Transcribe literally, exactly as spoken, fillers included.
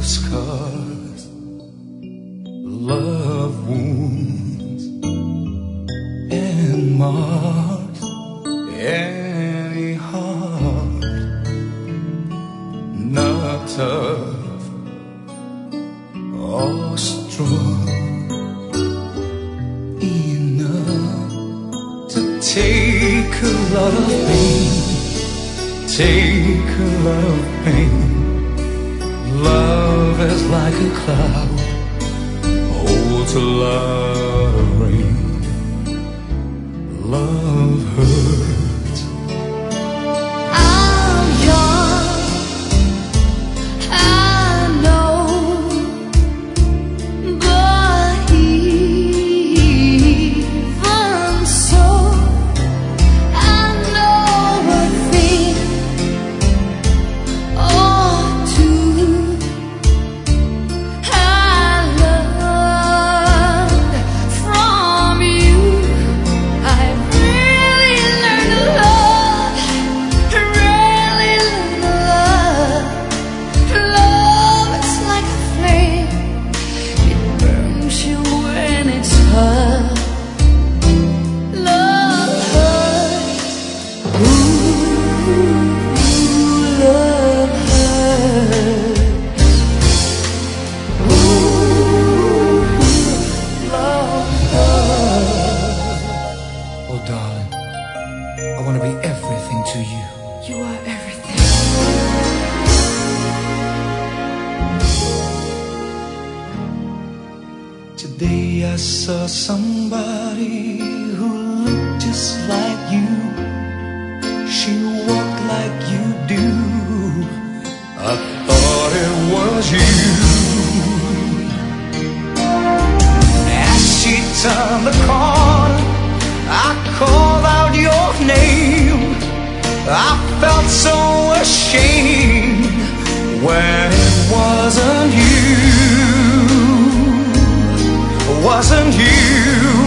scars, love wounds, and marks. Any heart not tough or strong enough to take a lot of pain, take a lot of pain. Love is like a cloud, holds a lot of rain. Love hurts. I'm young, I know, but even so, I know a thing or two. I learned from you. I really learned to love, really learned to love. Love is like a flame, it burns you when it's hot. Love hurts, ooh, love hurts, ooh, love hurts. Oh darling, I want to be everything to you. You are everything. Today I saw somebody who looked just like you. She walked like you do. I thought it was you. As she turned the corner, I called out your name. I felt so ashamed when it wasn't you. Wasn't you.